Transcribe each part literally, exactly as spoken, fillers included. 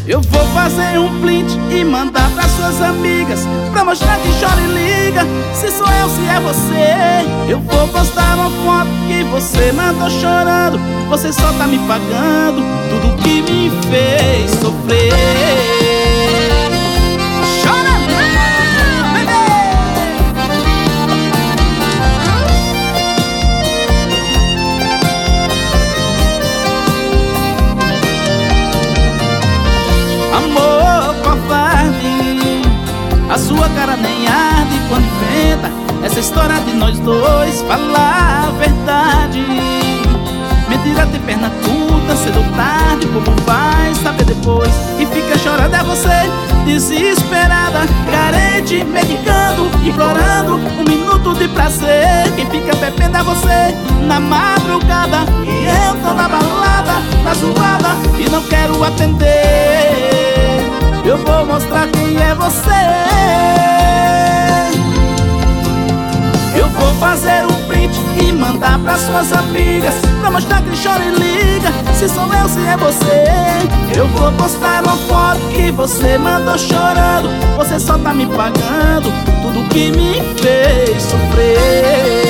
Eu vou fazer um print e mandar pra suas amigas, pra mostrar que chora e liga, se sou eu, se é você. Eu vou postar uma foto que você mandou chorando, você só tá me pagando tudo que me fez sofrer. Chora não, bebê! Amor covarde, a sua cara nem arde quando inventa essa história de nós dois. Falar a verdade, mentira tem perna curta, cedo ou tarde o povo vai saber depois. E fica chorando é você, desesperada, carente, medicando, implorando um minuto de prazer. Quem fica bebendo é você na madrugada, e eu tô na balada, na zoada, e não quero atender. Eu vou mostrar quem é você. Eu vou fazer um print e mandar pra suas amigas, pra mostrar que chora e liga, se sou eu, se é você. Eu vou postar uma foto que você mandou chorando, você só tá me pagando tudo que me fez sofrer.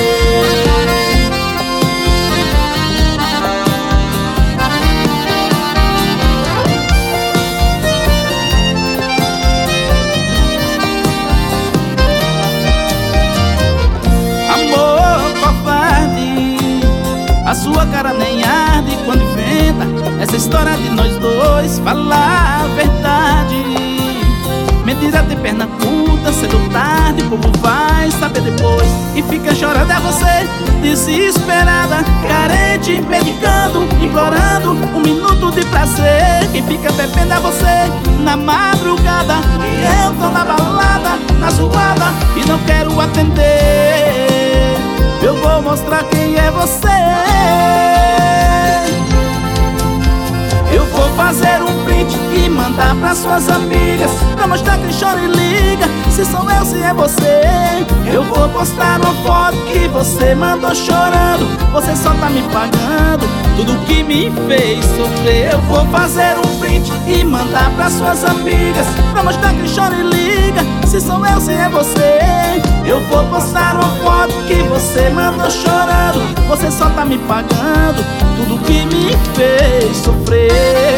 A sua cara nem arde quando inventa essa história de nós dois. Falar a verdade, mentira tem perna curta, cedo ou tarde o povo vai saber depois. E fica chorando é você, desesperada, carente, medicando, implorando um minuto de prazer. Quem fica bebendo é você na madrugada, e eu tô na balada, na zoada, e não quero atender. Eu vou mostrar quem é você. Eu vou fazer um print e mandar pra suas amigas, pra mostrar quem chora e liga, se sou eu, se é você. Eu vou postar uma foto que você mandou chorando, você só tá me pagando tudo que me fez sofrer. Eu vou fazer um print e mandar pra suas amigas, pra mostrar quem chora e liga, se sou eu, se é você. Eu vou postar uma foto que você mandou chorando, você só tá me pagando tudo que me fez sofrer.